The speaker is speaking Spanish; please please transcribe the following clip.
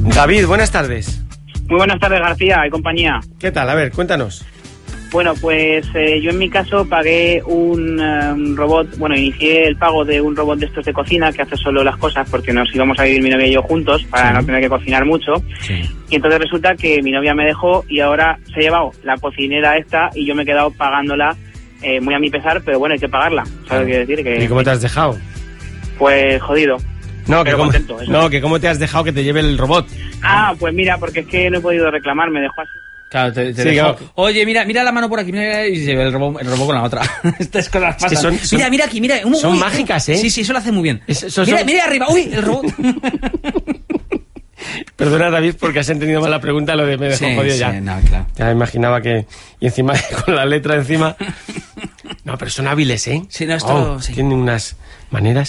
David, buenas tardes. Muy buenas tardes, García y compañía. ¿Qué tal? A ver, cuéntanos. Bueno, pues yo en mi caso pagué un robot, inicié el pago de un robot de estos de cocina que hace solo las cosas porque nos íbamos a vivir mi novia y yo juntos para no tener que cocinar mucho. Sí. Y entonces resulta que mi novia me dejó y ahora se ha llevado la cocinera esta y yo me he quedado pagándola muy a mi pesar, pero bueno, hay que pagarla. ¿Sabes qué decir? Que, ¿y cómo te has dejado? Pues jodido. No, que cómo te has dejado que te lleve el robot. Ah, pues mira, porque es que no he podido reclamar, me dejó así. Claro, te dejó. Claro. Oye, mira la mano por aquí, mira, y se ve el robot con la otra. Estas cosas pasan. Es que mira aquí, mira. Son mágicas, ¿eh? Sí, eso lo hace muy bien. Mira arriba, uy, el robot. Perdona, David, porque has entendido mal la pregunta, lo de me dejó jodido ya. Sí, no, claro. Ya me imaginaba que... Y encima, con la letra encima... No, pero son hábiles, ¿eh? Sí, no, esto... Tienen unas maneras...